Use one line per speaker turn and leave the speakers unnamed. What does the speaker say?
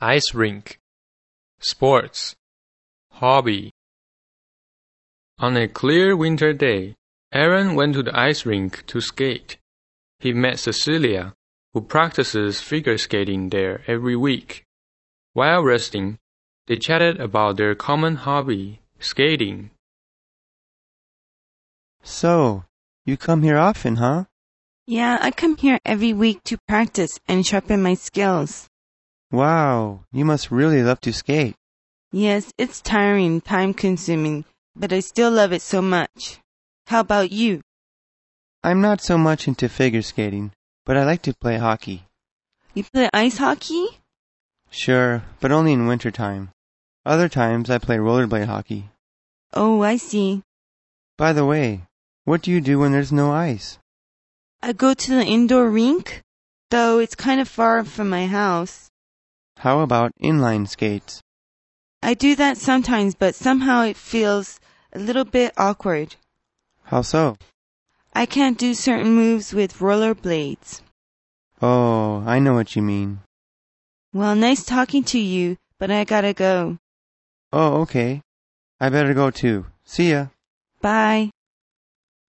ice rink, sports, hobby. On a clear winter day, Aaron went to the ice rink to skate. He met Cecilia, who practices figure skating there every week. While resting, they chatted about their common hobby, skating.
So, you come here often, huh?
Yeah, I come here every week to practice and sharpen my skills.
Wow, you must really love to skate.
Yes, it's tiring, time-consuming, but I still love it so much. How about you?
I'm not so much into figure skating, but I like to play hockey.
You play ice hockey?
Sure, but only in winter time. Other times I play rollerblade hockey.
Oh, I see.
By the way, what do you do when there's no ice?
I go to the indoor rink, though it's kind of far from my house.
How about inline skates?
I do that sometimes, but somehow it feels a little bit awkward.
How so?
I can't do certain moves with rollerblades.
Oh, I know what you mean.
Well, nice talking to you, but I gotta go.
Oh, okay. I better go too. See ya.
Bye.